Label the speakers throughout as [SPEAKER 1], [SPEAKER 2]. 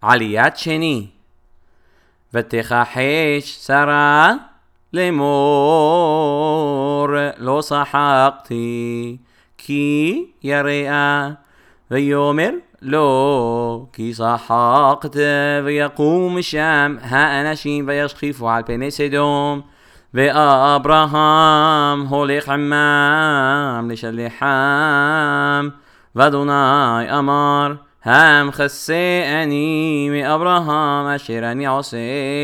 [SPEAKER 1] עליית שני. ותכחש שרה לאמור לא שחקתי כי יראה, ויאמר לא כי שחקת, ויקום שם האנשים וישחיפו על פני סדום, ואברהם הולך עמם לשליחם, ואדוני אמר המחסה אני מאברהם אשר אני עושה,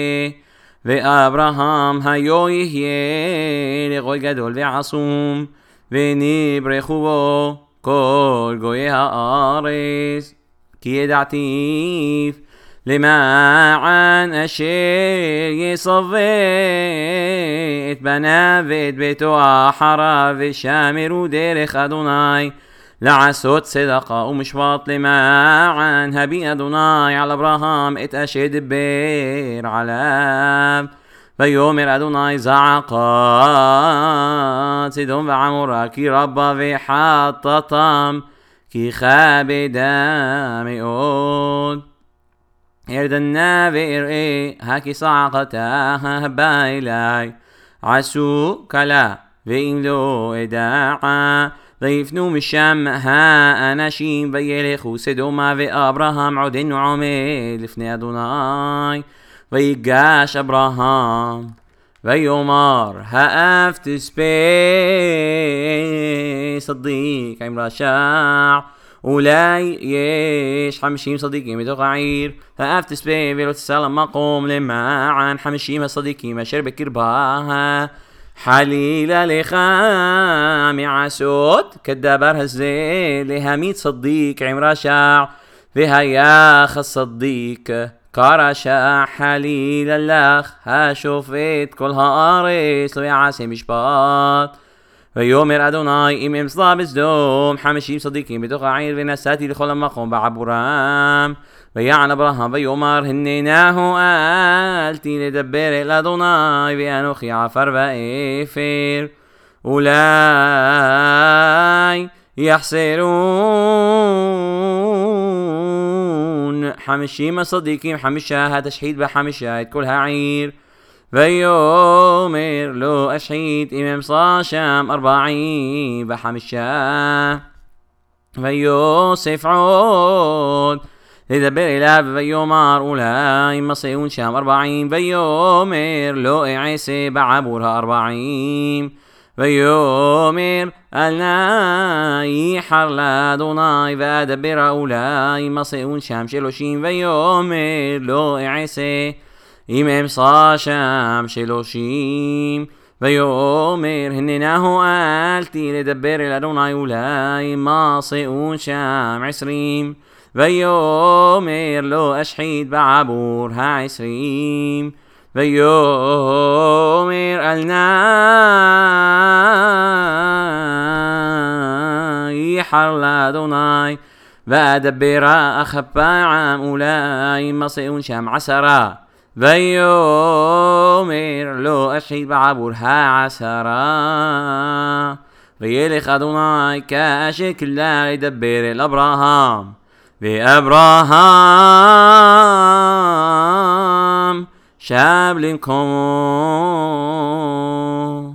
[SPEAKER 1] ואברהם היו יהיה לגוי גדול ועצום, ונברכו בו כל גויי הארץ, כי ידעתיו למען אשר יסווה את בניו ואת ביתו אחריו, ושמרו דרך אדוני לעשות צדקה ומשפט, למען הביא אדוני על אברהם את אשר דבר עליו. ויאמר אדוני זעקת סדום ועמורה כי רבה וחטאתם, כי כבדה מאוד. ארדנה ואראה הכי צעקתה הבא אלי, עשו כלה ואם לא אדע. ויפנו משם האנשים וילכו סדומה, ואברהם עודנו עומד לפני אדוני. ויגש אברהם ויאמר האף תספה צדיק עם רשע, אולי יש 50 צדיקים בתוך העיר, האף תספה ולא תסלם מקום למען 50 הצדיקים אשר בקרבה. חלילה לך מעשות כדבר הזה להמית צדיק עם רשע, והיח הצדיק כרשע. חלילה לך השופט כל הארץ לא יעשה משפט. ויאמר אדוני אם אמצא בסדום 50 צדיקים בתוך העיר, ונסעתי לכל המקום בעבורם. ויען אברהם ויאמר הננו אלתי לדבר אל אדוני, ואנוכי עפר ואפר, אולי יחסרון 50 צדיקים 5, התשחית ב5 את כל העיר. ויאמר לא אשחית אם אמצא שם 45. ויוסף עוד לדבר אליו ויאמר אולי מסעון שם 40. ויאמר לא אעשה בעבור 40. ויאמר אל נא יחר לאדוני ואדבר אולי מסעון שם 30. ויאמר לא אעשה אם אמצא שם 30. ויאמר הננו אלתי לדבר אל אדוני אולי מסעון שם 20. ויאמר לא אשחית בעבור 20. ויאמר אל נא יחר לאדוני ואדבר אך פעם אולי מסעון שם 10. ויאמר לא אשחית בעבור 10. וילך אדוני כאשר כלה לדבר אל אברהם, ואברהם שב למקומו.